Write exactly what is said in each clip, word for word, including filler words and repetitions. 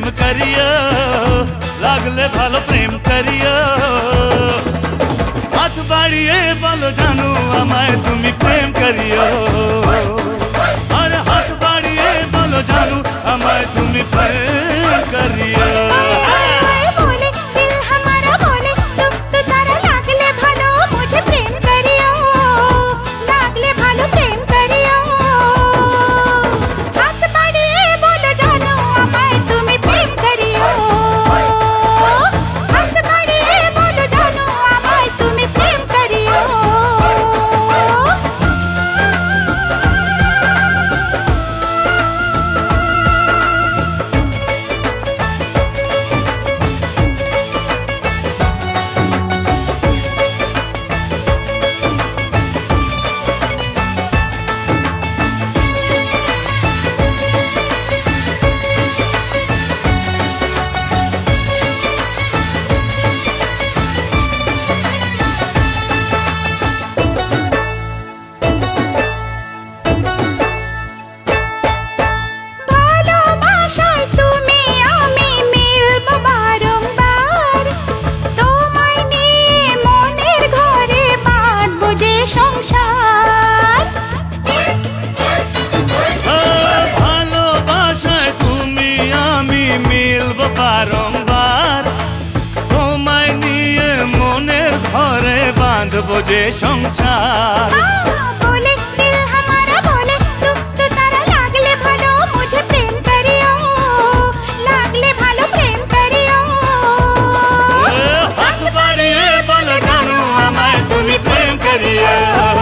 करियो, लागले भालो प्रेम करियो। हाथ बाड़िए बोलो जानू आमाय तुमी प्रेम करियो, अरे हाथ बाड़िए बोलो जानू आमाय तुमी प्रेम करियो। बारंबार তোমায় নিয়ে মনের ঘরে বাঁধবো যে সংসার। बोले दिल हमारा बोले तू तो तारा लागले भालो मुझे प्रेम करियो, लागले भालो प्रेम करियो। हाथ बाड़िए बोलो जानू আমায় তুমি প্রেম करियो,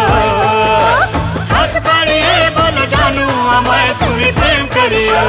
हाथ बाड़िए बोलो जानू আমায় তুমি প্রেম करियो।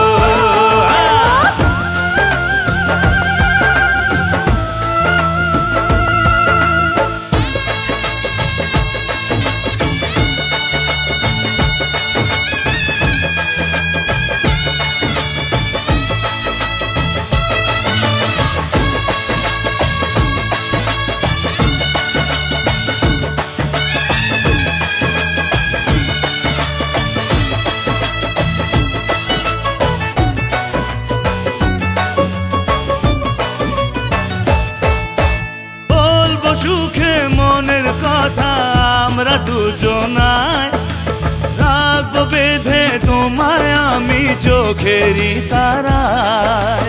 সুখে মনের কথা আমরা দুজনায়, রাখবো বেঁধে তোমায় আমি চোখেরই তারায়।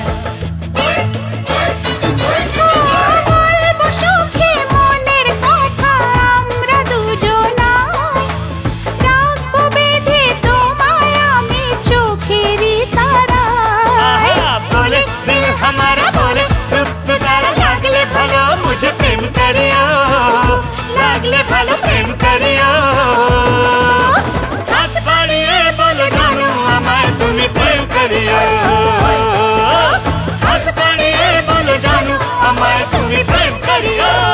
लागले भालो प्रेम करियो, हाथ बाड़िए बोलो जानू আমায় তুমি প্রেম करियो, हाथ बाड़िए बोलो जानू আমায় তুমি প্রেम करियो।